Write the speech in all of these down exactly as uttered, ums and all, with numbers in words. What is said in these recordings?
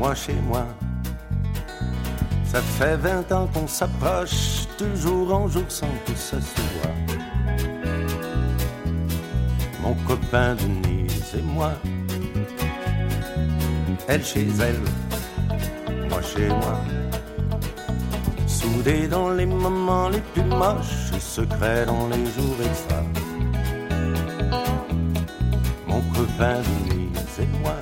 moi chez moi. Ça fait vingt ans qu'on s'approche, de jour en jour sans que ça se voit. Mon copain Denise et moi, elle chez elle, moi chez moi. Soudés dans les moments les plus moches et secrets dans les jours extra. Mon copain Denise et moi.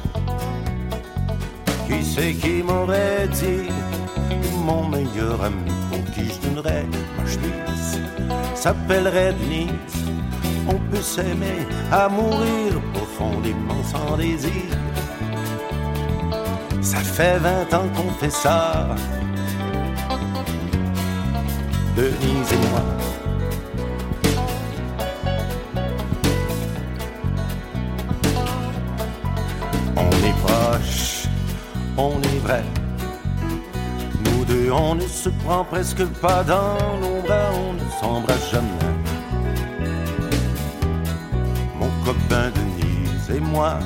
Qui c'est qui m'aurait dit mon meilleur ami pour qui je donnerais ma chemise s'appellerait Denise. On peut s'aimer à mourir profondément sans désir. Ça fait vingt ans qu'on fait ça, Denise et moi. On est proches, on est vrai. Nous deux, on ne se prend presque pas dans nos bras, on ne s'embrasse jamais. Mon copain Denise et moi,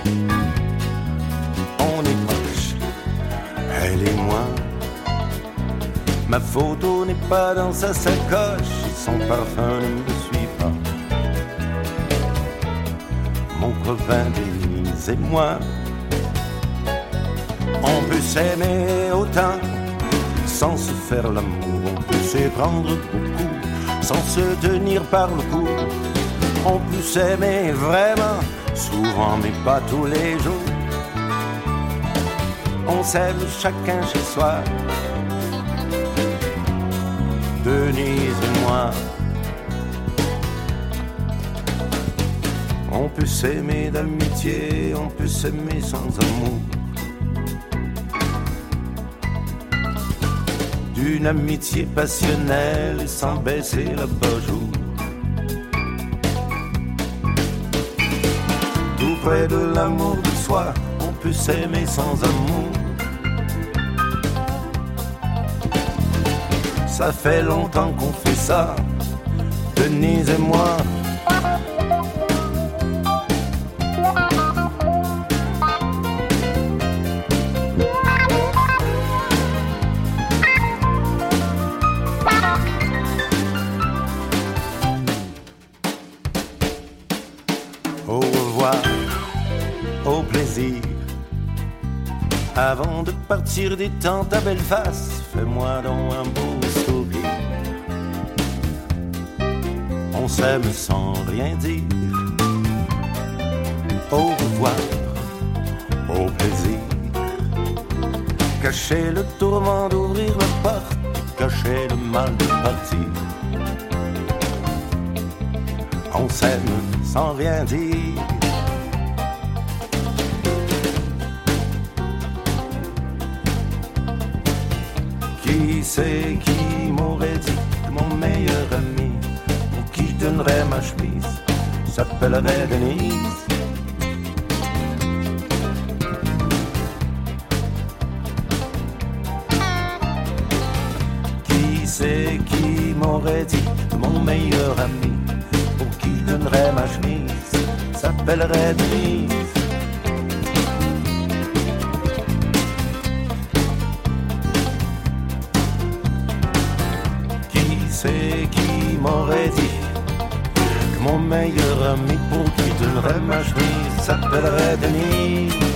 on est proches, elle et moi. Ma photo n'est pas dans sa sacoche et son parfum ne me suit pas. Mon copain Denise et moi, on peut s'aimer autant sans se faire l'amour. On peut s'éprendre beaucoup sans se tenir par le cou. On peut s'aimer vraiment souvent mais pas tous les jours. On s'aime chacun chez soi, Denise et moi. On peut s'aimer d'amitié, on peut s'aimer sans amour. D'une amitié passionnelle et sans baisser la jour. Tout près de l'amour de soi, on peut s'aimer sans amour. Ça fait longtemps qu'on fait ça, Denise et moi. Au revoir, au plaisir. Avant de partir, détends ta belle face, fais-moi donc un beau sourire. On s'aime sans rien dire. Au revoir, au plaisir. Cacher le tourment d'ouvrir la porte, cacher le mal de partir. On s'aime sans rien dire. Qui c'est qui m'aurait dit que mon meilleur ami, pour qui je donnerais ma chemise, s'appellerait Denise. Qui c'est qui m'aurait dit que mon meilleur ami, pour qui je donnerais ma chemise, s'appellerait Denise. C'est qui m'aurait dit que mon meilleur ami pour qui donnerait ma chemise s'appellerait Denise.